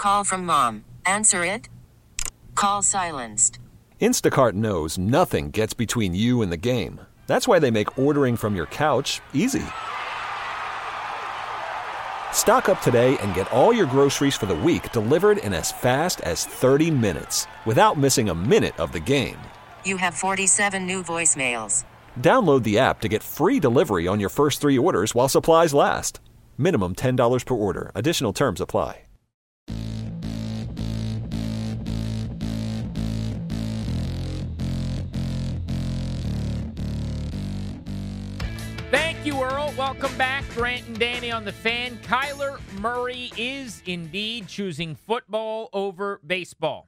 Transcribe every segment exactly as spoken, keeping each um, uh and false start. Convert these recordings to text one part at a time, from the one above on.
Call from mom. Answer it. Call silenced. Instacart knows nothing gets between you and the game. That's why they make ordering from your couch easy. Stock up today and get all your groceries for the week delivered in as fast as thirty minutes without missing a minute of the game. You have forty-seven new voicemails. Download the app to get free delivery on your first three orders while supplies last. Minimum ten dollars per order. Additional terms apply. Thank you, Earl. Welcome back. Grant and Danny on the Fan. Kyler Murray is indeed choosing football over baseball.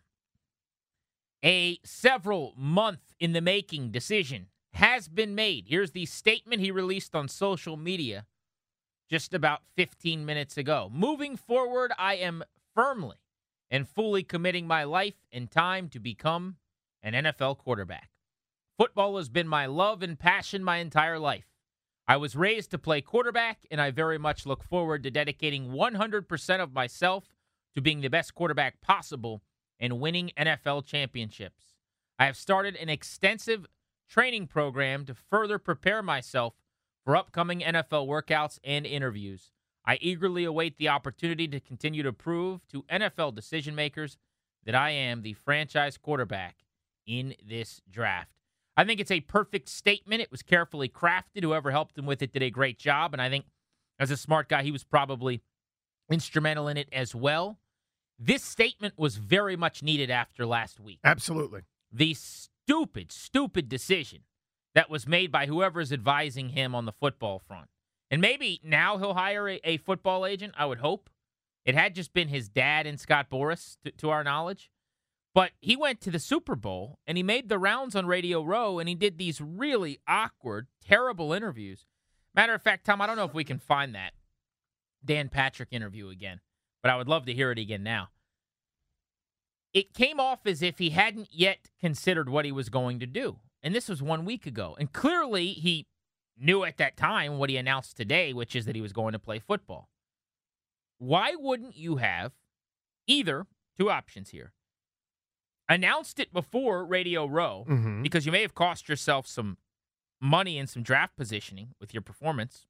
A several month in the making decision has been made. Here's the statement he released on social media just about fifteen minutes ago. Moving forward, I am firmly and fully committing my life and time to become an N F L quarterback. Football has been my love and passion my entire life. I was raised to play quarterback, and I very much look forward to dedicating one hundred percent of myself to being the best quarterback possible and winning N F L championships. I have started an extensive training program to further prepare myself for upcoming N F L workouts and interviews. I eagerly await the opportunity to continue to prove to N F L decision makers that I am the franchise quarterback in this draft. I think it's a perfect statement. It was carefully crafted. Whoever helped him with it did a great job. And I think as a smart guy, he was probably instrumental in it as well. This statement was very much needed after last week. Absolutely. The stupid, stupid decision that was made by whoever is advising him on the football front. And maybe now he'll hire a, a football agent, I would hope. It had just been his dad and Scott Boras, to, to our knowledge. But he went to the Super Bowl, and he made the rounds on Radio Row, and he did these really awkward, terrible interviews. Matter of fact, Tom, I don't know if we can find that Dan Patrick interview again, but I would love to hear it again now. It came off as if he hadn't yet considered what he was going to do, and this was one week ago. And clearly he knew at that time what he announced today, which is that he was going to play football. Why wouldn't you have either, two options here, announced it before Radio Row, mm-hmm. because you may have cost yourself some money and some draft positioning with your performance,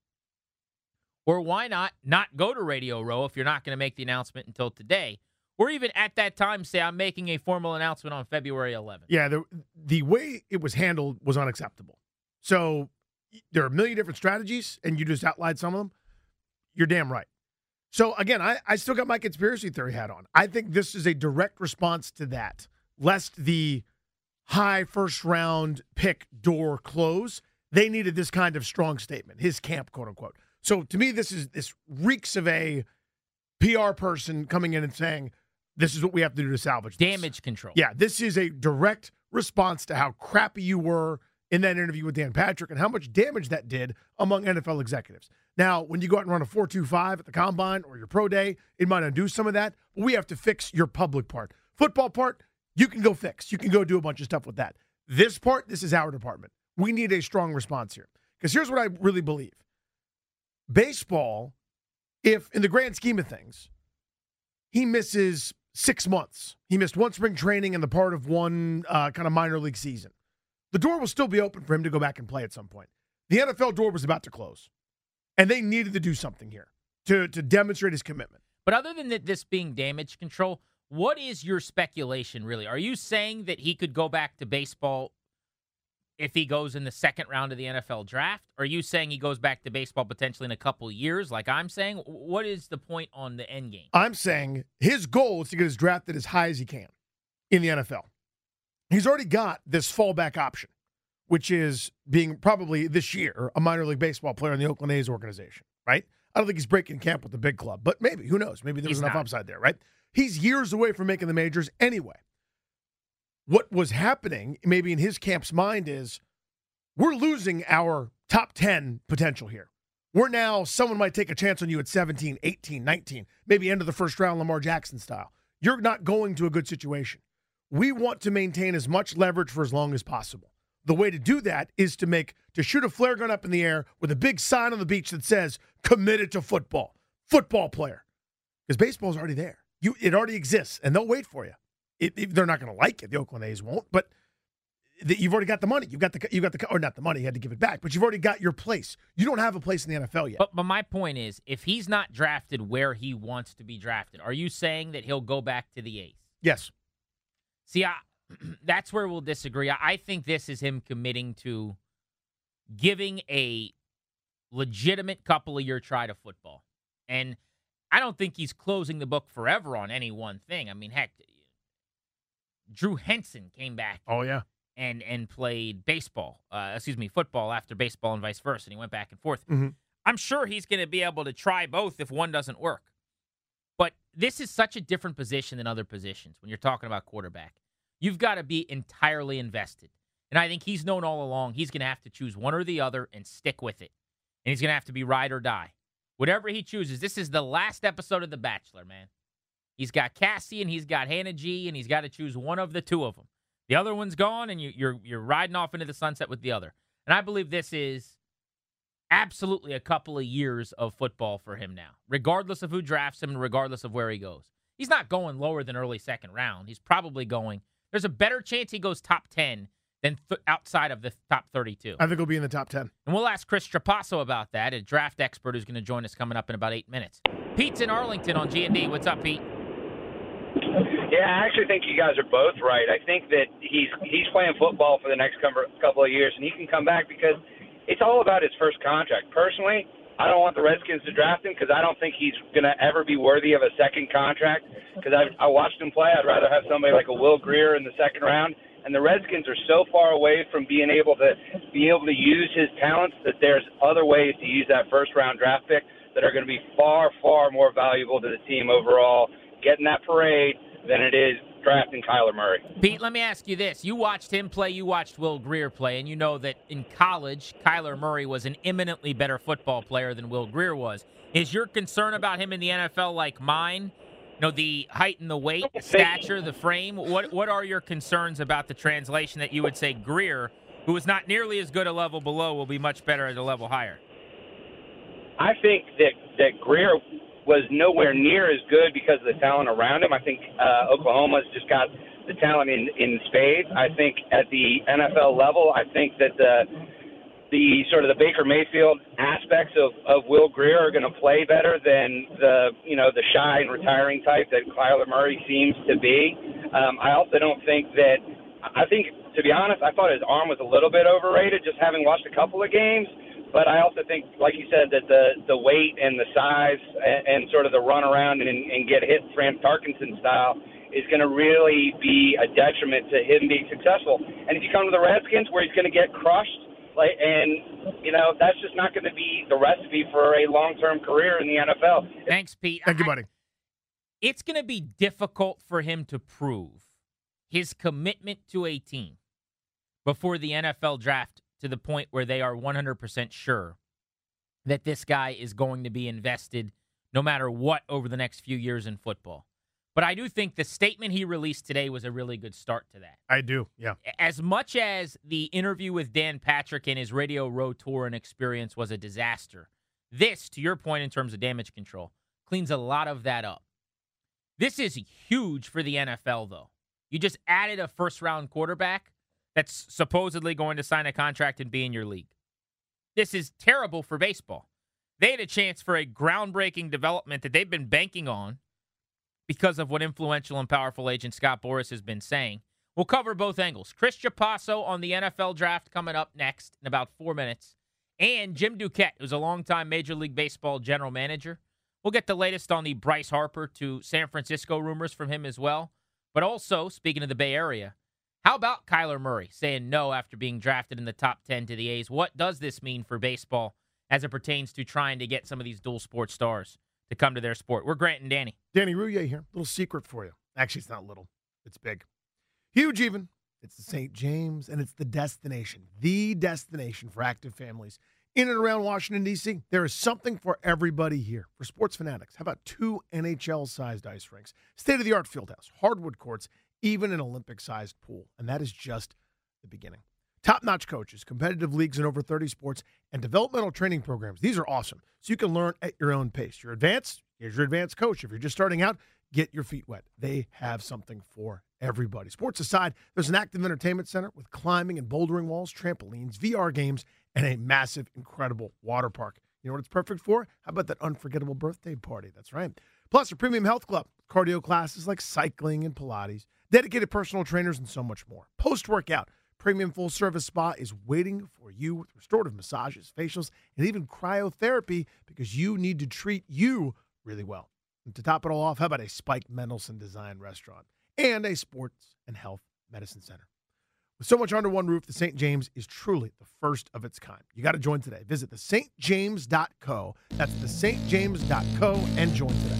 or why not not go to Radio Row if you're not going to make the announcement until today, or even at that time say, I'm making a formal announcement on February eleventh. Yeah, the, the way it was handled was unacceptable. So there are a million different strategies, and you just outlined some of them. You're damn right. So, again, I, I still got my conspiracy theory hat on. I think this is a direct response to that. Lest the high first-round pick door close, they needed this kind of strong statement, his camp, quote-unquote. So, to me, this is this reeks of a P R person coming in and saying, this is what we have to do to salvage this. Damage control. Yeah, this is a direct response to how crappy you were in that interview with Dan Patrick and how much damage that did among N F L executives. Now, when you go out and run a four two five at the Combine or your pro day, it might undo some of that, but we have to fix your public part. Football part, you can go fix. You can go do a bunch of stuff with that. This part, this is our department. We need a strong response here. Because here's what I really believe. Baseball, if in the grand scheme of things, he misses six months. He missed one spring training and the part of one uh, kind of minor league season. The door will still be open for him to go back and play at some point. The N F L door was about to close. And they needed to do something here to, to demonstrate his commitment. But other than that, this being damage control, what is your speculation, really? Are you saying that he could go back to baseball if he goes in the second round of the N F L draft? Are you saying he goes back to baseball potentially in a couple years, like I'm saying? What is the point on the end game? I'm saying his goal is to get his drafted as high as he can in the N F L. He's already got this fallback option, which is being probably this year a minor league baseball player in the Oakland A's organization, right? I don't think he's breaking camp with the big club, but maybe. Who knows? Maybe there's He's enough not. upside there, right? He's years away from making the majors anyway. What was happening, maybe in his camp's mind, is we're losing our top ten potential here. We're now, someone might take a chance on you at seventeen, eighteen, nineteen, maybe end of the first round, Lamar Jackson style. You're not going to a good situation. We want to maintain as much leverage for as long as possible. The way to do that is to make, to shoot a flare gun up in the air with a big sign on the beach that says, committed to football, football player. Because baseball's already there. You it already exists, and they'll wait for you. It, it, they're not going to like it. The Oakland A's won't, but the, you've already got the money. You've got the you got the or not the money. You had to give it back, but you've already got your place. You don't have a place in the N F L yet. But, but my point is, if he's not drafted where he wants to be drafted, are you saying that he'll go back to the A's? Yes. See, I, that's where we'll disagree. I, I think this is him committing to giving a legitimate couple of year try to football. And I don't think he's closing the book forever on any one thing. I mean, heck, Drew Henson came back. Oh, yeah. And and played baseball, uh, excuse me, football after baseball and vice versa. And he went back and forth. Mm-hmm. I'm sure he's going to be able to try both if one doesn't work. But this is such a different position than other positions when you're talking about quarterback. You've got to be entirely invested. And I think he's known all along he's going to have to choose one or the other and stick with it. And he's going to have to be ride or die. Whatever he chooses, this is the last episode of The Bachelor, man. He's got Cassie and he's got Hannah G, and he's got to choose one of the two of them. The other one's gone, and you, you're you're riding off into the sunset with the other. And I believe this is absolutely a couple of years of football for him now, regardless of who drafts him and regardless of where he goes. He's not going lower than early second round. He's probably going – there's a better chance he goes top ten than th- outside of the top thirty-two. I think he'll be in the top ten. And we'll ask Chris Trapasso about that, a draft expert who's going to join us coming up in about eight minutes. Pete's in Arlington on G and D. What's up, Pete? Yeah, I actually think you guys are both right. I think that he's he's playing football for the next couple of years, and he can come back because it's all about his first contract. Personally, I don't want the Redskins to draft him because I don't think he's going to ever be worthy of a second contract because I, I watched him play. I'd rather have somebody like a Will Grier in the second round, and the Redskins are so far away from being able to be able to use his talents that there's other ways to use that first-round draft pick that are going to be far, far more valuable to the team overall, getting that parade, than it is drafting Kyler Murray. Pete, let me ask you this. You watched him play, you watched Will Grier play, and you know that in college, Kyler Murray was an eminently better football player than Will Grier was. Is your concern about him in the N F L like mine? You know, the height and the weight, the stature, the frame? What what are your concerns about the translation that you would say Grier, who is not nearly as good a level below, will be much better at a level higher? I think that, that Grier was nowhere near as good because of the talent around him. I think uh, Oklahoma's just got the talent in, in spades. I think at the N F L level, I think that the the sort of the Baker Mayfield aspects of, of Will Grier are going to play better than the you know the shy and retiring type that Kyler Murray seems to be. Um, I also don't think that I think to be honest, I thought his arm was a little bit overrated just having watched a couple of games. But I also think, like you said, that the, the weight and the size and, and sort of the run around and, and get hit Fran Tarkenton style is going to really be a detriment to him being successful. And if you come to the Redskins where he's going to get crushed, like, and, you know, that's just not going to be the recipe for a long-term career in the N F L. Thanks, Pete. Thank you, buddy. It's going to be difficult for him to prove his commitment to a team before the N F L draft to the point where they are one hundred percent sure that this guy is going to be invested no matter what over the next few years in football. But I do think the statement he released today was a really good start to that. I do, yeah. As much as the interview with Dan Patrick and his Radio Row tour and experience was a disaster, this, to your point in terms of damage control, cleans a lot of that up. This is huge for the N F L, though. You just added a first-round quarterback that's supposedly going to sign a contract and be in your league. This is terrible for baseball. They had a chance for a groundbreaking development that they've been banking on because of what influential and powerful agent Scott Boras has been saying. We'll cover both angles. Chris Trapasso on the N F L draft coming up next in about four minutes. And Jim Duquette, who's a longtime Major League Baseball general manager. We'll get the latest on the Bryce Harper to San Francisco rumors from him as well. But also, speaking of the Bay Area, how about Kyler Murray saying no after being drafted in the top ten to the A's? What does this mean for baseball as it pertains to trying to get some of these dual sport stars to come to their sport? We're Grant and Danny. Danny Rouhier here. Little secret for you. Actually, it's not little. It's big. Huge even. It's the Saint James, and it's the destination. The destination for active families in and around Washington, D C. There is something for everybody here. For sports fanatics, how about two N H L-sized ice rinks, state-of-the-art field house, hardwood courts, even an Olympic-sized pool. And that is just the beginning. Top-notch coaches, competitive leagues in over thirty sports, and developmental training programs. These are awesome. So you can learn at your own pace. You're advanced, here's your advanced coach. If you're just starting out, get your feet wet. They have something for everybody. Sports aside, there's an active entertainment center with climbing and bouldering walls, trampolines, V R games, and a massive, incredible water park. You know what it's perfect for? How about that unforgettable birthday party? That's right. Plus, a premium health club, cardio classes like cycling and Pilates, dedicated personal trainers, and so much more. Post-workout, premium full-service spa is waiting for you with restorative massages, facials, and even cryotherapy because you need to treat you really well. And to top it all off, how about a Spike Mendelsohn design restaurant and a sports and health medicine center? With so much under one roof, the Saint James is truly the first of its kind. You got to join today. Visit the st james dot co. That's the st james dot co and join today.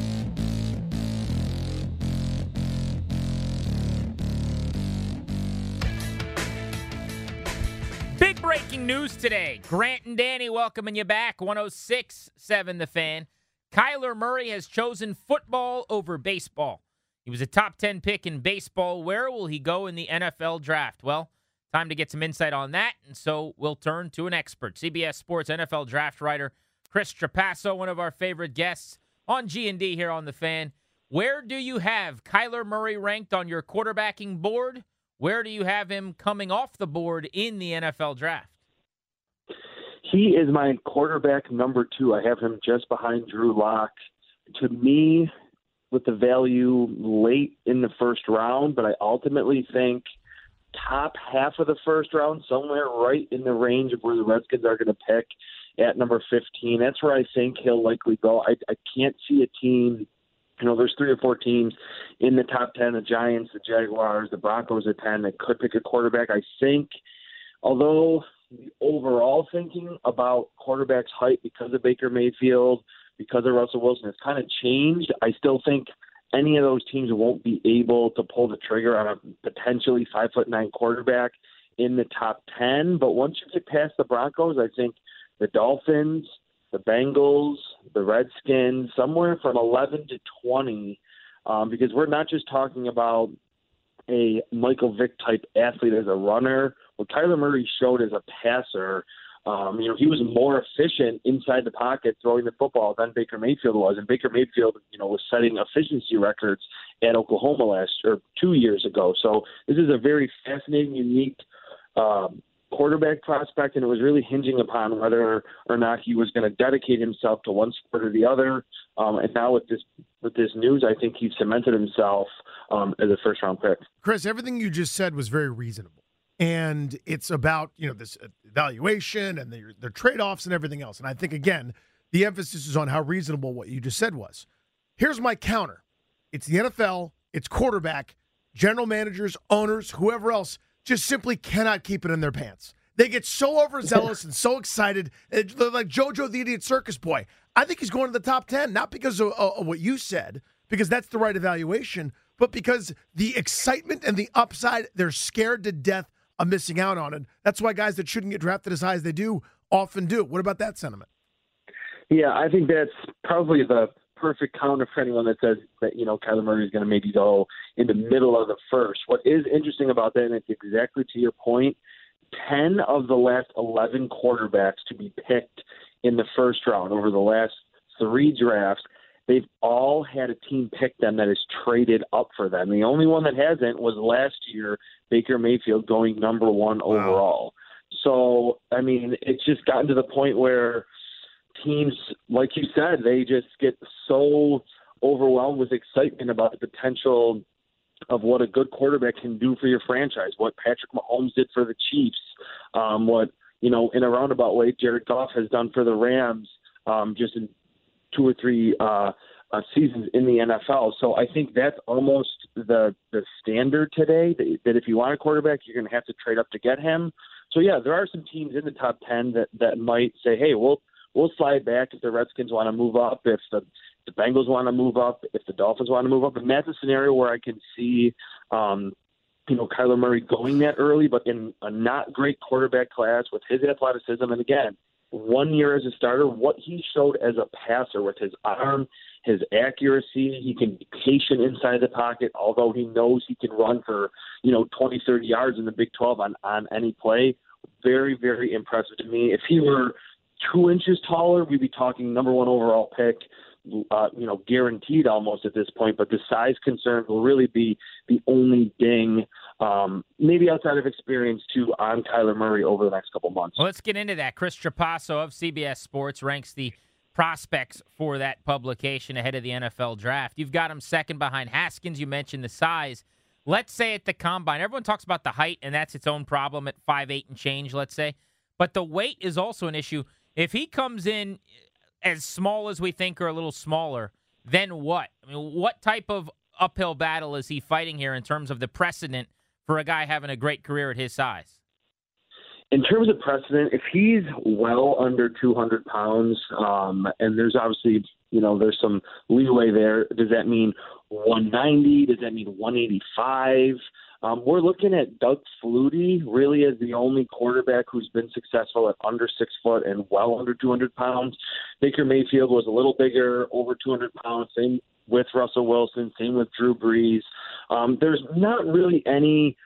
Big breaking news today. Grant and Danny welcoming you back. one oh six point seven The Fan. Kyler Murray has chosen football over baseball. He was a top ten pick in baseball. Where will he go in the N F L draft? Well, time to get some insight on that, and so we'll turn to an expert. C B S Sports N F L draft writer Chris Trapasso, one of our favorite guests on G and D here on The Fan. Where do you have Kyler Murray ranked on your quarterbacking board? Where do you have him coming off the board in the N F L draft? He is my quarterback number two. I have him just behind Drew Lock. To me, with the value late in the first round, but I ultimately think top half of the first round, somewhere right in the range of where the Redskins are going to pick at number fifteen. That's where I think he'll likely go. I, I can't see a team, you know, there's three or four teams in the top ten, the Giants, the Jaguars, the Broncos at ten, that could pick a quarterback. I think, although the overall thinking about quarterbacks' height because of Baker Mayfield, because of Russell Wilson, has kind of changed, I still think any of those teams won't be able to pull the trigger on a potentially five foot nine quarterback in the top ten. But once you get past the Broncos, I think the Dolphins, the Bengals, the Redskins, somewhere from eleven to twenty, um, because we're not just talking about a Michael Vick type athlete as a runner. What Kyler Murray showed as a passer, um, you know, he was more efficient inside the pocket throwing the football than Baker Mayfield was. And Baker Mayfield, you know, was setting efficiency records at Oklahoma last or two years ago. So this is a very fascinating, unique um, quarterback prospect, and it was really hinging upon whether or not he was going to dedicate himself to one sport or the other. Um, and now with this with this news, I think he's cemented himself um, as a first round pick. Chris, everything you just said was very reasonable. And it's about, you know, this evaluation and the, the trade-offs and everything else. And I think, again, the emphasis is on how reasonable what you just said was. Here's my counter. It's the N F L, it's quarterback, general managers, owners, whoever else just simply cannot keep it in their pants. They get so overzealous and so excited, they're like JoJo the Idiot Circus Boy. I think he's going to the top ten, not because of, of what you said, because that's the right evaluation, but because the excitement and the upside, they're scared to death of missing out on it. That's why guys that shouldn't get drafted as high as they do often do. What about that sentiment? Yeah, I think that's probably the perfect counter for anyone that says that, you know, Kyler Murray is going to maybe go in the middle of the first. What is interesting about that, and it's exactly to your point, ten of the last eleven quarterbacks to be picked in the first round over the last three drafts, they've all had a team pick them that has traded up for them. The only one that hasn't was last year, Baker Mayfield going number one wow. overall. So, I mean, it's just gotten to the point where teams, like you said, they just get so overwhelmed with excitement about the potential of what a good quarterback can do for your franchise, what Patrick Mahomes did for the Chiefs, um, what, you know, in a roundabout way, Jared Goff has done for the Rams um, just in two or three uh, uh, seasons in the N F L. So I think that's almost the the standard today, that, that if you want a quarterback, you're going to have to trade up to get him. So, yeah, there are some teams in the top ten that, that might say, hey, we'll, we'll slide back if the Redskins want to move up, if the, the Bengals want to move up, if the Dolphins want to move up. And that's a scenario where I can see, um, you know, Kyler Murray going that early, but in a not great quarterback class with his athleticism. And, again, one year as a starter, what he showed as a passer with his arm, his accuracy, he can be patient inside the pocket, although he knows he can run for, you know, twenty, thirty yards in the Big twelve on, on any play. Very, very impressive to me. If he were two inches taller, we'd be talking number one overall pick. uh, you know, guaranteed almost at this point. But the size concern will really be the only ding, um, maybe outside of experience, too, on Kyler Murray over the next couple months. Well, let's get into that. Chris Trapasso of C B S Sports ranks the prospects for that publication ahead of the N F L draft. You've got him second behind Haskins. You mentioned the size. Let's say at the combine, everyone talks about the height, and that's its own problem at five eight and change, let's say. But the weight is also an issue. If he comes in as small as we think or a little smaller, then what? I mean, what type of uphill battle is he fighting here in terms of the precedent for a guy having a great career at his size? In terms of precedent, if he's well under two hundred pounds, um, and there's obviously, you know, there's some leeway there, does that mean one ninety? Does that mean one eighty-five? Um, we're looking at Doug Flutie really as the only quarterback who's been successful at under six foot and well under two hundred pounds. Baker Mayfield was a little bigger, over two hundred pounds. Same with Russell Wilson. Same with Drew Brees. Um, there's not really any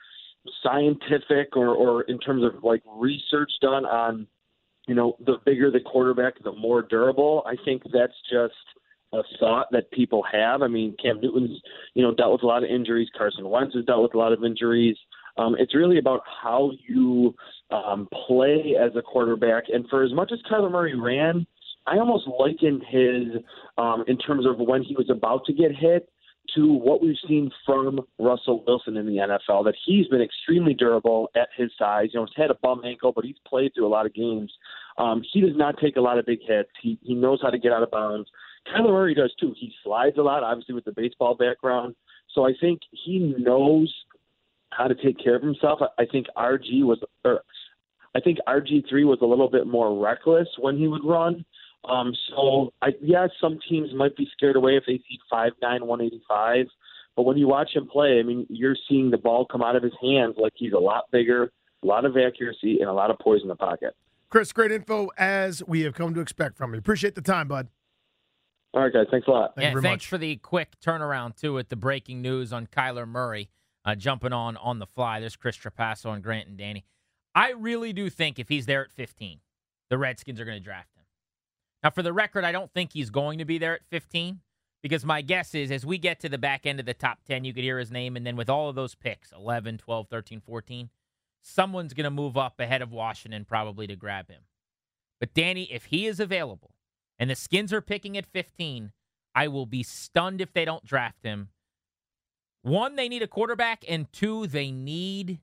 scientific or, or in terms of like research done on, you know, the bigger the quarterback, the more durable. I think that's just a thought that people have. I mean, Cam Newton's, you know, dealt with a lot of injuries. Carson Wentz has dealt with a lot of injuries. Um, it's really about how you um, play as a quarterback. And for as much as Kyler Murray ran, I almost likened his, um, in terms of when he was about to get hit, to what we've seen from Russell Wilson in the N F L, that he's been extremely durable at his size. You know, he's had a bum ankle, but he's played through a lot of games. Um, he does not take a lot of big hits. He, he knows how to get out of bounds. Kyler Murray does too. He slides a lot, obviously with the baseball background. So I think he knows how to take care of himself. I, I think R G was, or I think R G three was a little bit more reckless when he would run. Um, so, I, yeah, some teams might be scared away if they see five nine, one eighty-five. But when you watch him play, I mean, you're seeing the ball come out of his hands like he's a lot bigger, a lot of accuracy, and a lot of poise in the pocket. Chris, great info as we have come to expect from you. Appreciate the time, bud. All right, guys. Thanks a lot. Thank yeah, you very thanks much. for the quick turnaround, too, with the breaking news on Kyler Murray uh, jumping on on the fly. There's Chris Trapasso and Grant and Danny. I really do think if he's there at fifteen, the Redskins are going to draft him. Now, for the record, I don't think he's going to be there at fifteen because my guess is as we get to the back end of the top ten, you could hear his name, and then with all of those picks, eleven, twelve, thirteen, fourteen, someone's going to move up ahead of Washington probably to grab him. But, Danny, if he is available and the Skins are picking at fifteen, I will be stunned if they don't draft him. One, they need a quarterback, and two, they need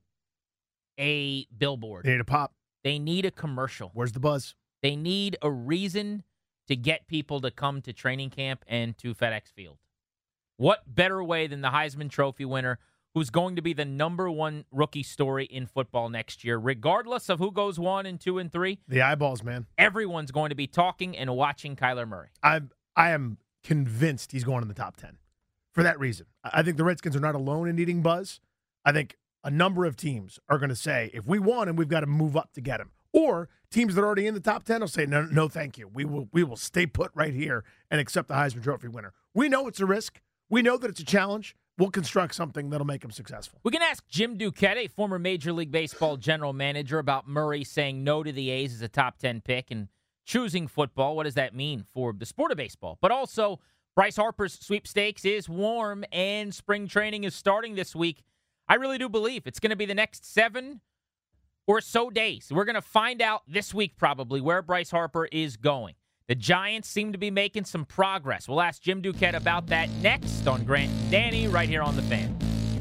a billboard. They need a pop. They need a commercial. Where's the buzz? They need a reason to get people to come to training camp and to FedEx Field. What better way than the Heisman Trophy winner, who's going to be the number one rookie story in football next year, regardless of who goes one and two and three? The eyeballs, man. Everyone's going to be talking and watching Kyler Murray. I I am convinced he's going in the top ten for that reason. I think the Redskins are not alone in needing buzz. I think a number of teams are going to say, if we want him, we've got to move up to get him. Or teams that are already in the top ten will say, no, no, thank you. We will we will stay put right here and accept the Heisman Trophy winner. We know it's a risk. We know that it's a challenge. We'll construct something that'll make him successful. We can ask Jim Duquette, a former Major League Baseball general manager, about Murray saying no to the A's as a top ten pick and choosing football. What does that mean for the sport of baseball? But also, Bryce Harper's sweepstakes is warm and spring training is starting this week. I really do believe it's going to be the next seven or so days. We're going to find out this week probably where Bryce Harper is going. The Giants seem to be making some progress. We'll ask Jim Duquette about that next on Grant and Danny right here on The Fan.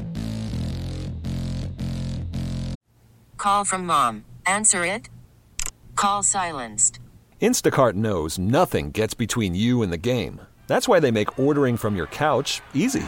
Call from mom. Answer it. Call silenced. Instacart knows nothing gets between you and the game. That's why they make ordering from your couch easy.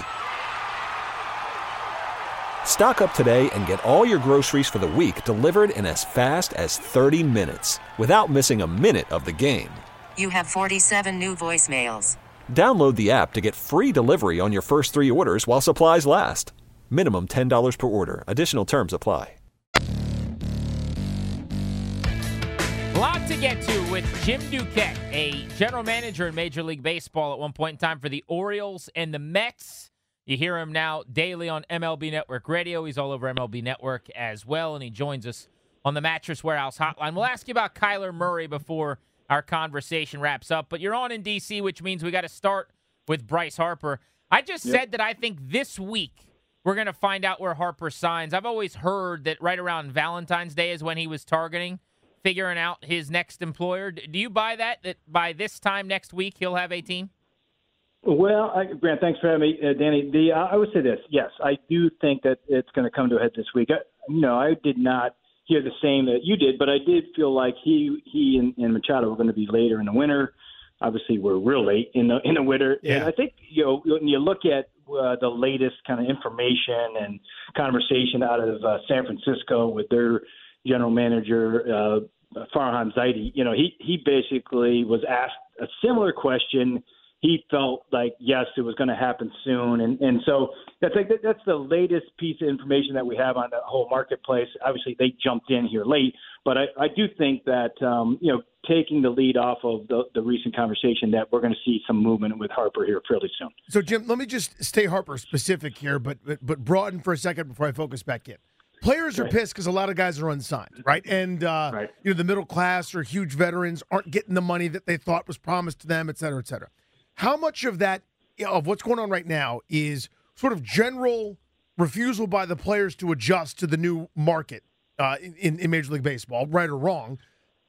Stock up today and get all your groceries for the week delivered in as fast as thirty minutes without missing a minute of the game. You have forty-seven new voicemails. Download the app to get free delivery on your first three orders while supplies last. Minimum ten dollars per order. Additional terms apply. A lot to get to with Jim Duquette, a general manager in Major League Baseball at one point in time for the Orioles and the Mets. You hear him now daily on M L B Network Radio. He's all over M L B Network as well, and he joins us on the Mattress Warehouse Hotline. We'll ask you about Kyler Murray before our conversation wraps up. But you're on in D C, which means we got to start with Bryce Harper. I just yep. said that I think this week we're going to find out where Harper signs. I've always heard that right around Valentine's Day is when he was targeting, figuring out his next employer. Do you buy that, that by this time next week he'll have a team? Well, I, Grant, thanks for having me, uh, Danny. The, I would say this. Yes, I do think that it's going to come to a head this week. I, you know, I did not hear the same that you did, but I did feel like he he and, and Machado were going to be later in the winter. Obviously, we're real late in the in the winter, yeah. and I think you know when you look at uh, the latest kind of information and conversation out of uh, San Francisco with their general manager uh, Farhan Zaidi, you know, he he basically was asked a similar question. He felt like, yes, it was going to happen soon. And, and so that's like that's the latest piece of information that we have on the whole marketplace. Obviously, they jumped in here late. But I, I do think that, um, you know, taking the lead off of the, the recent conversation that we're going to see some movement with Harper here fairly soon. So, Jim, let me just stay Harper specific here, but but, but broaden for a second before I focus back in. Players are right. pissed because a lot of guys are unsigned, right? And, uh, right. you know, the middle class or huge veterans aren't getting the money that they thought was promised to them, et cetera, et cetera. How much of that, of what's going on right now, is sort of general refusal by the players to adjust to the new market uh, in, in Major League Baseball, right or wrong?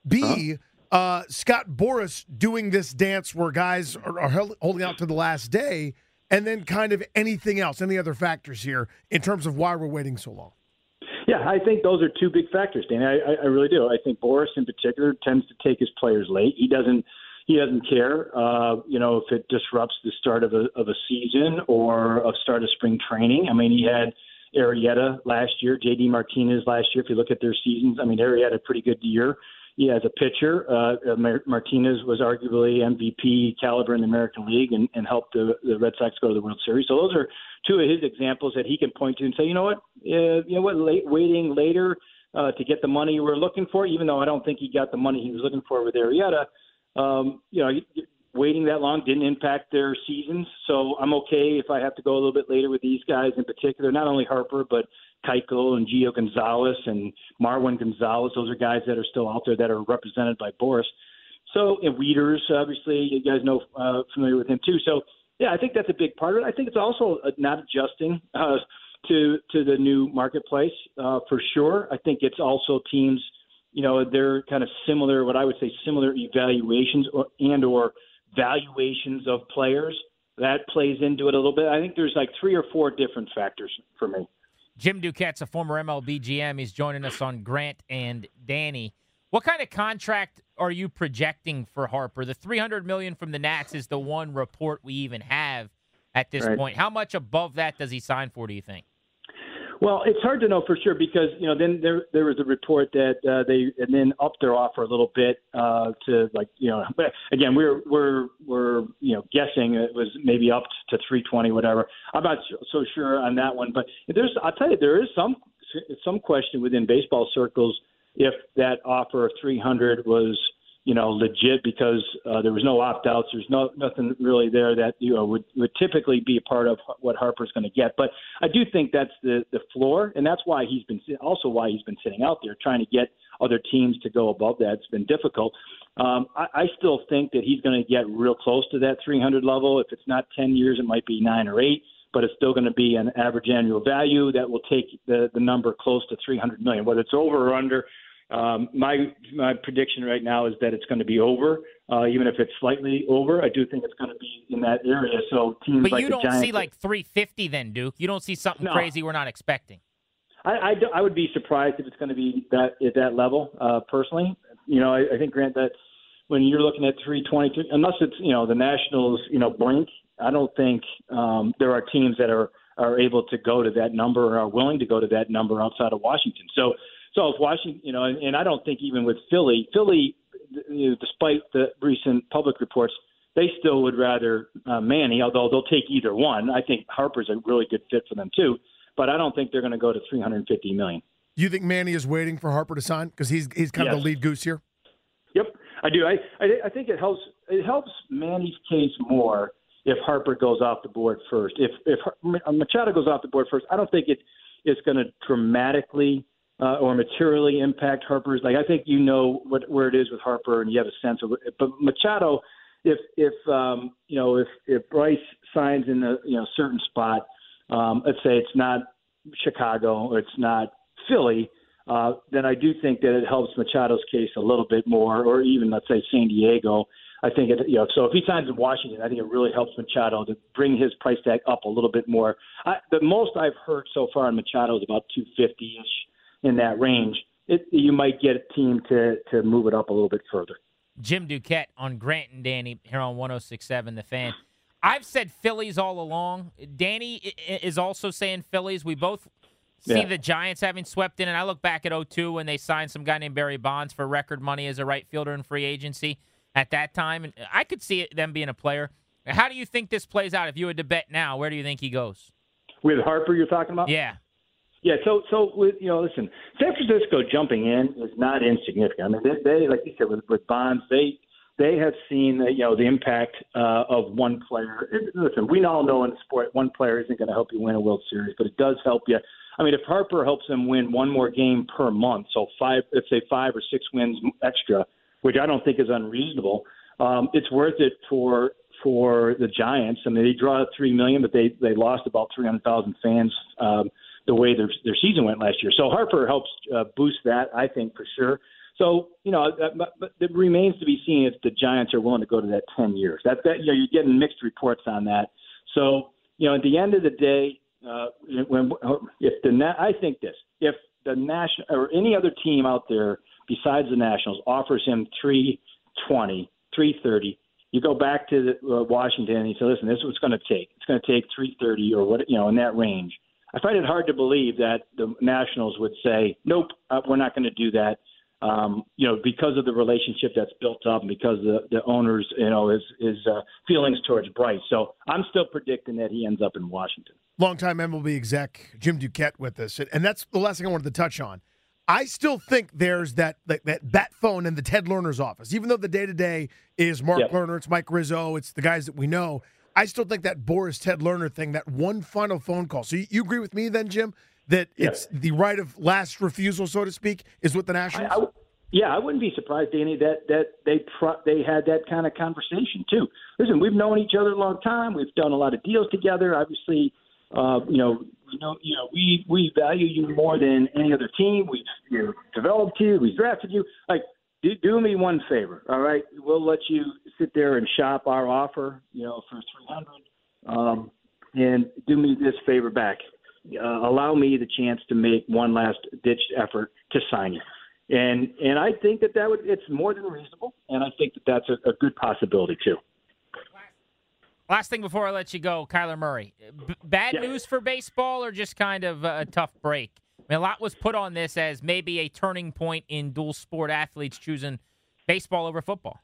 B, uh-huh. uh, Scott Boras doing this dance where guys are, are holding out to the last day, and then kind of anything else, any other factors here in terms of why we're waiting so long? Yeah, I think those are two big factors, Danny. I, I really do. I think Boras in particular tends to take his players late. He doesn't. He doesn't care, uh, you know, if it disrupts the start of a of a season or a start of spring training. I mean, he had Arrieta last year, J D Martinez last year. If you look at their seasons, I mean, Arrieta had a pretty good year. He as a pitcher. Uh, Martinez was arguably M V P caliber in the American League and, and helped the, the Red Sox go to the World Series. So those are two of his examples that he can point to and say, you know what, uh, you know what, late, waiting later uh, to get the money we're looking for, even though I don't think he got the money he was looking for with Arrieta. Um, you know, waiting that long didn't impact their seasons, so I'm okay if I have to go a little bit later with these guys in particular. Not only Harper, but Keuchel and Gio Gonzalez and Marwin Gonzalez. Those are guys that are still out there that are represented by Boras. So, and Wieters, obviously, you guys know uh, familiar with him too. So, yeah, I think that's a big part of it. I think it's also not adjusting uh, to to the new marketplace uh, for sure. I think it's also teams. You know, they're kind of similar, what I would say, similar evaluations or, and or valuations of players. That plays into it a little bit. I think there's like three or four different factors for me. Jim Duquette's a former M L B G M. He's joining us on Grant and Danny. What kind of contract are you projecting for Harper? The three hundred million dollars from the Nats is the one report we even have at this right. point. How much above that does he sign for, do you think? Well, it's hard to know for sure because, you know, then there there was a report that uh, they and then upped their offer a little bit uh, to like, you know, but again, we're we're we're you know guessing it was maybe up to three twenty, whatever. I'm not so sure on that one, but there's I'll tell you there is some some question within baseball circles if that offer of three hundred was, you know, legit because uh, there was no opt-outs. There's no nothing really there that, you know, would, would typically be a part of what Harper's going to get. But I do think that's the, the floor, and that's why he's been also why he's been sitting out there trying to get other teams to go above that. It's been difficult. Um, I, I still think that he's going to get real close to that three hundred level. If it's not ten years, it might be nine or eight, but it's still going to be an average annual value that will take the, the number close to three hundred million dollars. Whether it's over or under, Um, my my prediction right now is that it's going to be over, uh, even if it's slightly over. I do think it's going to be in that area. So teams but like you the don't Giants, see like three fifty then, Duke. You don't see something no. crazy we're not expecting. I, I, I would be surprised if it's going to be that at that level. Uh, personally, you know, I, I think Grant that when you're looking at three twenty, unless it's you know the Nationals, you know, blink. I don't think um, there are teams that are are able to go to that number or are willing to go to that number outside of Washington. So. So if Washington, you know, and, and I don't think even with Philly, Philly, you know, despite the recent public reports, they still would rather uh, Manny, although they'll take either one. I think Harper's a really good fit for them too, but I don't think they're going to go to three hundred fifty million dollars. You think Manny is waiting for Harper to sign because he's he's kind yes. of the lead goose here? Yep, I do. I, I I think it helps it helps Manny's case more if Harper goes off the board first. If if Machado goes off the board first, I don't think it it's going to dramatically uh, or materially impact Harper's. Like I think you know what where it is with Harper, and you have a sense of it. But Machado, if if um, you know if if Bryce signs in a you know certain spot, um, let's say it's not Chicago or it's not Philly, uh, then I do think that it helps Machado's case a little bit more, or even let's say San Diego. I think it, you know, so if he signs in Washington, I think it really helps Machado to bring his price tag up a little bit more. I, the most I've heard so far on Machado is about two fifty-ish in that range. It, you might get a team to to move it up a little bit further. Jim Duquette on Grant and Danny here on one oh six point seven The Fan. I've said Phillies all along. Danny is also saying Phillies. We both see Yeah. the Giants having swept in, and I look back at oh two when they signed some guy named Barry Bonds for record money as a right fielder in free agency at that time, and I could see it, them being a player. How do you think this plays out? If you had to bet now, where do you think he goes? With Harper, you're talking about? Yeah. Yeah, so so with you know, listen, San Francisco jumping in is not insignificant. I mean, they, they like you said with, with Bonds, they they have seen you know the impact uh, of one player. And listen, we all know in sport one player isn't going to help you win a World Series, but it does help you. I mean, if Harper helps them win one more game per month, so five, let's say five or six wins extra, which I don't think is unreasonable, um, it's worth it for for the Giants. I mean, they draw three million, but they they lost about three hundred thousand fans. Um, the way their their season went last year. So Harper helps uh, boost that, I think, for sure. So, you know, that, but it remains to be seen if the Giants are willing to go to that ten years. That, that you know, you're getting mixed reports on that. So, you know, at the end of the day, uh, when if the I think this, if the National or any other team out there besides the Nationals offers him three twenty, three thirty, you go back to the, uh, Washington and you say, listen, this is what it's going to take. It's going to take three thirty or what, you know, in that range. I find it hard to believe that the Nationals would say, nope, uh, we're not going to do that, um, you know, because of the relationship that's built up and because the, the owner's, you know, his, his uh, feelings towards Bryce. So I'm still predicting that he ends up in Washington. Longtime M L B exec Jim Duquette with us. And that's the last thing I wanted to touch on. I still think there's that that, that bat phone in the Ted Lerner's office. Even though the day-to-day is Mark Yep. Lerner, it's Mike Rizzo, it's the guys that we know, I still think that Boris Ted Lerner thing, that one final phone call. So you, you agree with me then, Jim, that Yeah. it's the right of last refusal, so to speak, is with the Nationals? I, I, yeah, I wouldn't be surprised, Danny, that that they pro- they had that kind of conversation too. Listen, we've known each other a long time. We've done a lot of deals together. Obviously, uh, you know, you know, you know, we we value you more than any other team. We've you know, developed you. We drafted you. Like, do, do me one favor, all right? We'll let you sit there and shop our offer, you know, for three hundred. Um, and do me this favor back. Uh, allow me the chance to make one last ditch effort to sign you. And and I think that, that would it's more than reasonable, and I think that that's a, a good possibility too. Last thing before I let you go, Kyler Murray. B- bad Yeah. news for baseball or just kind of a tough break? I mean, a lot was put on this as maybe a turning point in dual sport athletes choosing baseball over football.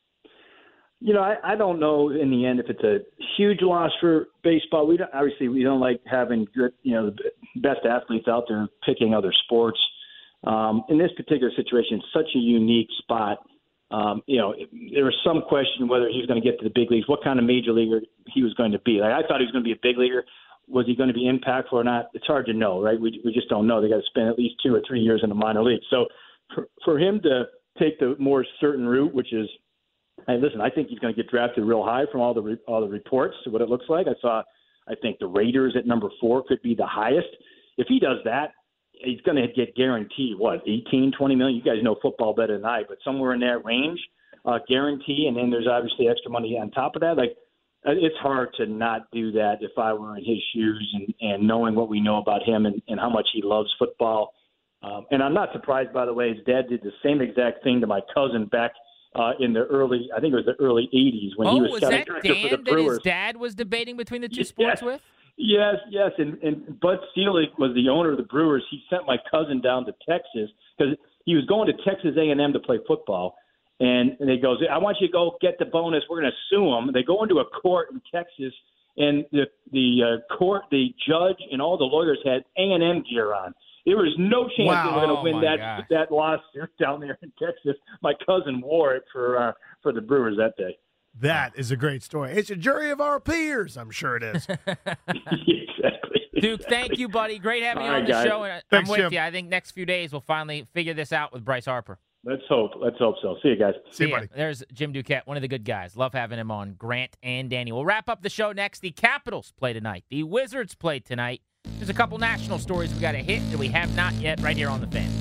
You know, I, I don't know in the end if it's a huge loss for baseball. We don't, obviously we don't like having good, you know, the best athletes out there picking other sports. Um, in this particular situation, it's such a unique spot. Um, you know, there was some question whether he was going to get to the big leagues, what kind of major leaguer he was going to be. Like, I thought he was going to be a big leaguer. Was he going to be impactful or not? It's hard to know, right? We we just don't know. They got to spend at least two or three years in the minor league. So for, for him to take the more certain route, which is, hey, listen, I think he's going to get drafted real high from all the re, all the reports. What it looks like, I saw. I think the Raiders at number four could be the highest. If he does that, he's going to get guaranteed, what, eighteen, twenty million? You guys know football better than I, but somewhere in that range, uh, guarantee. And then there's obviously extra money on top of that. Like, it's hard to not do that if I were in his shoes and, and knowing what we know about him and, and how much he loves football. Um, and I'm not surprised, by the way, his dad did the same exact thing to my cousin back uh, in the early, I think it was the early eighties when oh, he was, was scouting that director Dan for the that his Brewers. dad was debating between the two Yes. sports with? Yes, yes, and, and Bud Selig was the owner of the Brewers. He sent my cousin down to Texas because he was going to Texas A and M to play football, and, and he goes, I want you to go get the bonus. We're going to sue him. They go into a court in Texas, and the the uh, court, the judge, and all the lawyers had A and M gear on. There was no chance Wow. they were going to Oh, win my that gosh. that lawsuit down there in Texas. My cousin wore it for uh, for the Brewers that day. That is a great story. It's a jury of our peers. I'm sure it is. Exactly. Duke, thank you, buddy. Great having All you on right, the guys. show. And I- Thanks, I'm with Jim. you. I think next few days we'll finally figure this out with Bryce Harper. Let's hope. Let's hope so. See you guys. See you, ya. buddy. There's Jim Duquette, one of the good guys. Love having him on. Grant and Danny. We'll wrap up the show next. The Capitals play tonight. The Wizards play tonight. There's a couple national stories we got to hit that we have not yet right here on the Fan.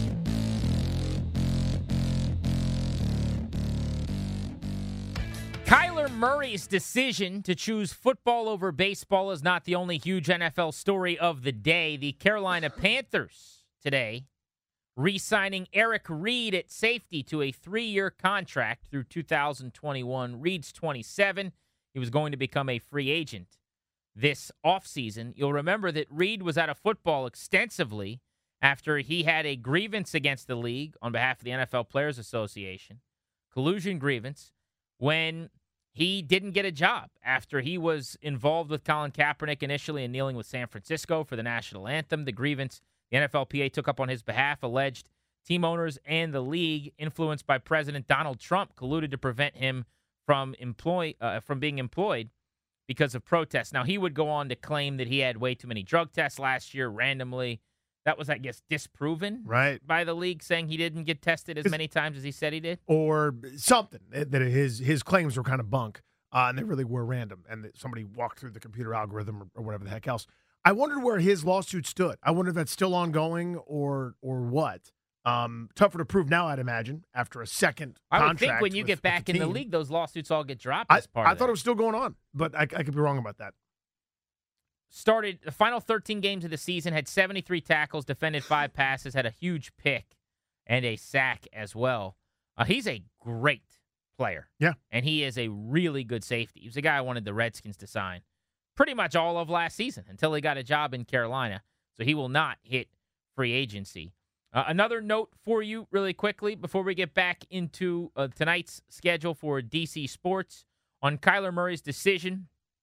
Kyler Murray's decision to choose football over baseball is not the only huge N F L story of the day. The Carolina Panthers today re-signing Eric Reed at safety to a three-year contract through two thousand twenty-one. Reed's twenty-seven. He was going to become a free agent this offseason. You'll remember that Reed was out of football extensively after he had a grievance against the league on behalf of the N F L Players Association, collusion grievance, when he didn't get a job after he was involved with Colin Kaepernick initially and kneeling with San Francisco for the national anthem. The grievance the N F L P A took up on his behalf alleged team owners and the league, influenced by President Donald Trump, colluded to prevent him from employ uh, from being employed because of protests. Now, he would go on to claim that he had way too many drug tests last year randomly. That was, I guess, disproven Right. by the league, saying he didn't get tested as Is- many times as he said he did. Or something that that his his claims were kind of bunk, uh, and they really were random, and that somebody walked through the computer algorithm or, or whatever the heck else. I wondered where his lawsuit stood. I wonder if that's still ongoing or or what. Um, tougher to prove now, I'd imagine, after a second I would contract. think when you with- get with back in the team. league, those lawsuits all get dropped I, as part I of thought that. it was still going on, but I, I could be wrong about that. Started the final thirteen games of the season, had seventy-three tackles, defended five passes, had a huge pick and a sack as well. Uh, he's a great player. Yeah. And he is a really good safety. He was the guy I wanted the Redskins to sign pretty much all of last season until he got a job in Carolina. So he will not hit free agency. Uh, another note for you really quickly before we get back into uh, tonight's schedule for D C Sports on Kyler Murray's decision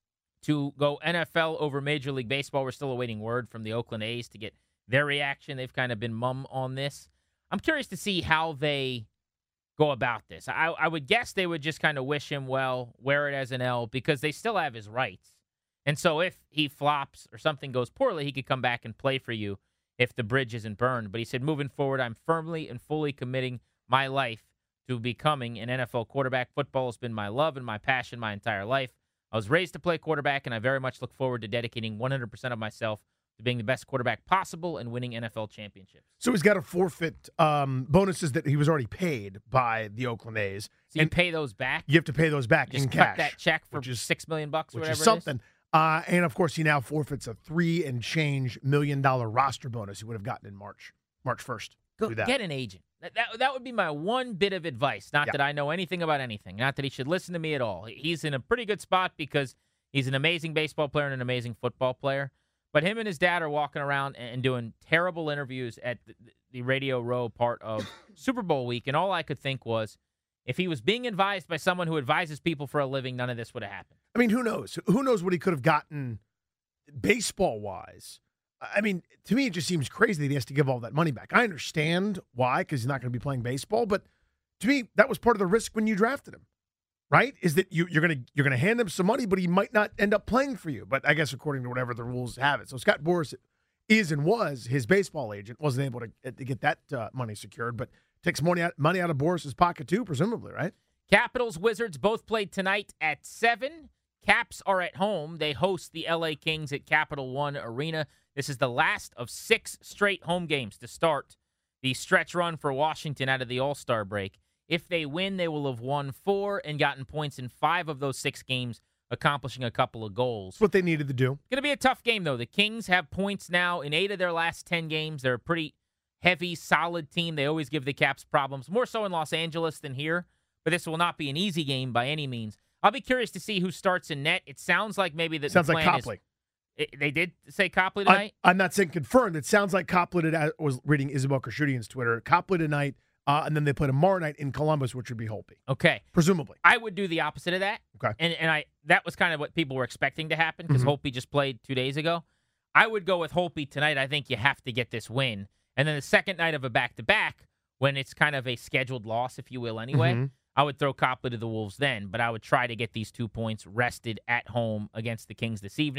to go N F L over Major League Baseball. We're still awaiting word from the Oakland A's to get their reaction. They've kind of been mum on this. I'm curious to see how they go about this. I, I would guess they would just kind of wish him well, wear it as an L, because they still have his rights. And so if he flops or something goes poorly, he could come back and play for you if the bridge isn't burned. But he said, moving forward, I'm firmly and fully committing my life to becoming an N F L quarterback. Football has been my love and my passion my entire life. I was raised to play quarterback, and I very much look forward to dedicating one hundred percent of myself to being the best quarterback possible and winning N F L championships. So he's got to forfeit um, bonuses that he was already paid by the Oakland A's. So you and pay those back? you have to pay those back Just in cut cash. that check for which is- six million bucks or which whatever is something. Uh, and of course, he now forfeits a three and change million dollar roster bonus he would have gotten in March, March first. Go, Do that. get an agent. That, that that would be my one bit of advice. Not Yeah. that I know anything about anything. Not that he should listen to me at all. He's in a pretty good spot because he's an amazing baseball player and an amazing football player. But him and his dad are walking around and doing terrible interviews at the, the Radio Row part of Super Bowl week. And all I could think was, if he was being advised by someone who advises people for a living, none of this would have happened. I mean, who knows? Who knows what he could have gotten baseball wise? I mean, to me, it just seems crazy that he has to give all that money back. I understand why, because he's not going to be playing baseball. But to me, that was part of the risk when you drafted him, right? Is that you, you're going to you're going to hand him some money, but he might not end up playing for you. But I guess according to whatever the rules have it. So Scott Boras is and was his baseball agent, wasn't able to, to get that uh, money secured, but takes money out money out of Boras's pocket too, presumably, right? Capitals, Wizards both played tonight at seven. Caps are at home. They host the L A Kings at Capital One Arena. This is the last of six straight home games to start the stretch run for Washington out of the All-Star break. If they win, they will have won four and gotten points in five of those six games, accomplishing a couple of goals. That's what they needed to do. Going to be a tough game, though. The Kings have points now in eight of their last ten games. They're a pretty heavy, solid team. They always give the Caps problems, more so in Los Angeles than here. But this will not be an easy game by any means. I'll be curious to see who starts in net. It sounds like maybe that Sounds the like plan Copley. is. It, they did say Copley I, tonight? I'm not saying confirmed. It sounds like Copley did. I was reading Isabel Kershudian's Twitter. Copley tonight, uh, and then they play tomorrow night in Columbus, which would be Holtby, Okay. presumably. I would do the opposite of that. Okay. And and I that was kind of what people were expecting to happen because Mhm. Holtby just played two days ago. I would go with Holtby tonight. I think you have to get this win. And then the second night of a back-to-back, when it's kind of a scheduled loss, if you will, anyway, Mhm. I would throw Copley to the Wolves then. But I would try to get these two points rested at home against the Kings this evening.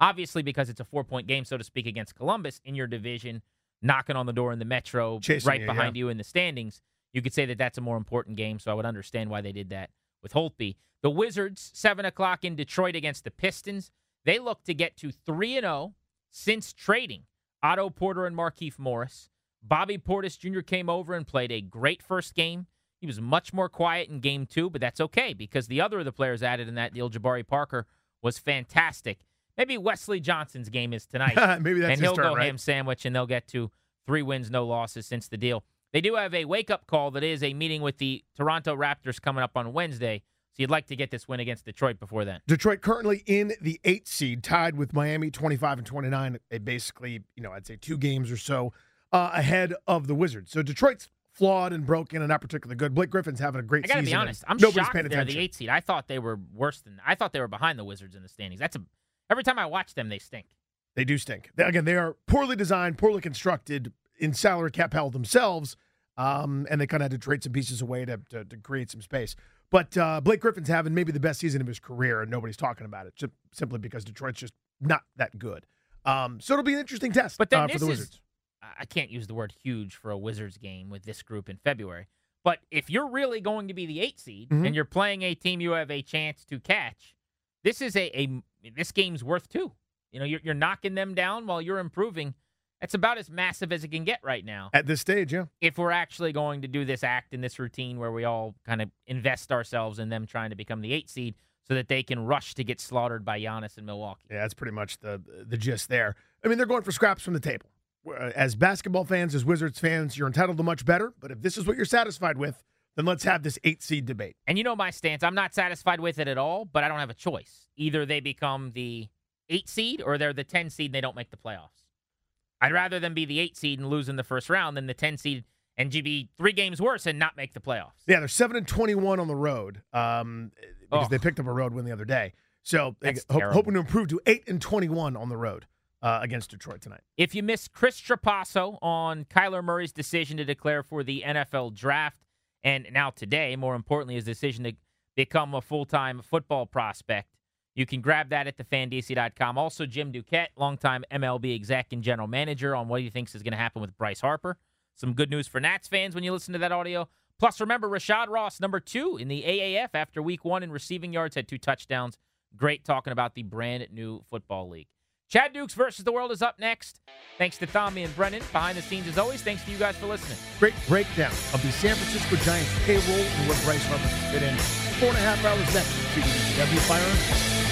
Obviously, because it's a four-point game, so to speak, against Columbus in your division, knocking on the door in the Metro, Chasing right you, behind yeah. you in the standings, you could say that that's a more important game, so I would understand why they did that with Holtby. The Wizards, seven o'clock in Detroit against the Pistons. They look to get to three and oh since trading Otto Porter and Markieff Morris. Bobby Portis Junior came over and played a great first game. He was much more quiet in game two, but that's okay because the other of the players added in that deal, Jabari Parker, was fantastic. Maybe Wesley Johnson's game is tonight. Maybe that's and he'll his turn, go right? ham sandwich, and they'll get to three wins, no losses since the deal. They do have a wake-up call that is a meeting with the Toronto Raptors coming up on Wednesday, so you'd like to get this win against Detroit before then. Detroit currently in the eighth seed, tied with Miami, twenty-five and twenty-nine. They basically, you know, I'd say two games or so uh, ahead of the Wizards. So Detroit's flawed and broken and not particularly good. Blake Griffin's having a great I gotta season. be honest, I'm nobody's shocked paying they're attention. the eighth seed. I thought they were worse than I thought they were behind the Wizards in the standings. That's a every time I watch them, they stink. They do stink. They, again, they are poorly designed, poorly constructed, in salary cap hell themselves, um, and they kind of had to trade some pieces away to, to, to create some space. But uh, Blake Griffin's having maybe the best season of his career, and nobody's talking about it, just simply because Detroit's just not that good. Um, so it'll be an interesting test But then uh, this for the Wizards. is, I can't use the word huge for a Wizards game with this group in February. But if you're really going to be the eight seed Mhm. and you're playing a team you have a chance to catch, this is a, a this game's worth two. You know, you're, you're knocking them down while you're improving. That's about as massive as it can get right now. At this stage, yeah. If we're actually going to do this act and this routine where we all kind of invest ourselves in them trying to become the eight seed so that they can rush to get slaughtered by Giannis in Milwaukee. Yeah, that's pretty much the the gist there. I mean, they're going for scraps from the table. As basketball fans, as Wizards fans, you're entitled to much better. But if this is what you're satisfied with, then let's have this eight seed debate. And you know my stance. I'm not satisfied with it at all, but I don't have a choice. Either they become the eight seed or they're the ten seed and they don't make the playoffs. I'd rather them be the eight seed and lose in the first round than the ten seed and be three games worse and not make the playoffs. Yeah, they're seven and twenty-one on the road um, because Oh. they picked up a road win the other day. So they That's hope, terrible. hoping to improve to eight and twenty-one on the road uh, against Detroit tonight. If you missed Chris Trapasso on Kyler Murray's decision to declare for the N F L draft, and now today, more importantly, his decision to become a full-time football prospect, you can grab that at the fan D C dot com. Also, Jim Duquette, longtime M L B exec and general manager, on what he thinks is going to happen with Bryce Harper. Some good news for Nats fans when you listen to that audio. Plus, remember, Rashad Ross, number two in the A A F after week one in receiving yards, had two touchdowns. Great talking about the brand new football league. Chad Dukes versus the World is up next. Thanks to Tommy and Brennan. Behind the scenes, as always, thanks to you guys for listening. Great breakdown of the San Francisco Giants payroll and what Bryce Harper can fit in. Four and a half hours next. C B D W Firearms.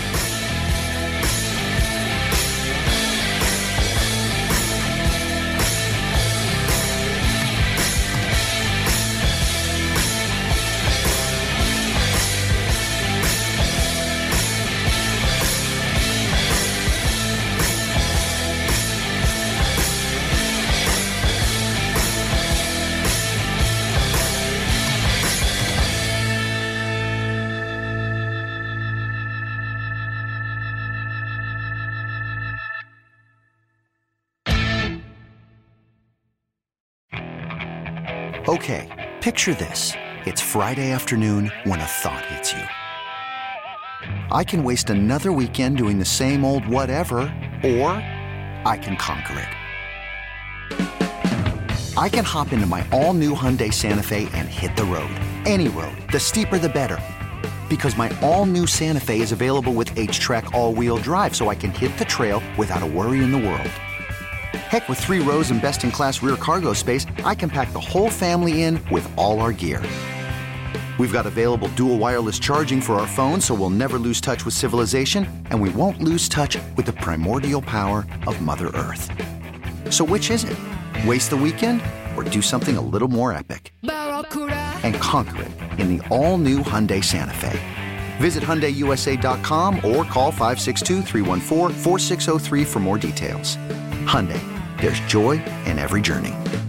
Okay, picture this. It's Friday afternoon when a thought hits you. I can waste another weekend doing the same old whatever, or I can conquer it. I can hop into my all-new Hyundai Santa Fe and hit the road. Any road. The steeper, the better. Because my all-new Santa Fe is available with H-Track all-wheel drive, so I can hit the trail without a worry in the world. Heck, with three rows and best-in-class rear cargo space, I can pack the whole family in with all our gear. We've got available dual wireless charging for our phones, so we'll never lose touch with civilization, and we won't lose touch with the primordial power of Mother Earth. So which is it? Waste the weekend or do something a little more epic? And conquer it in the all-new Hyundai Santa Fe. Visit Hyundai U S A dot com or call five six two, three one four, four six zero three for more details. Hyundai, there's joy in every journey.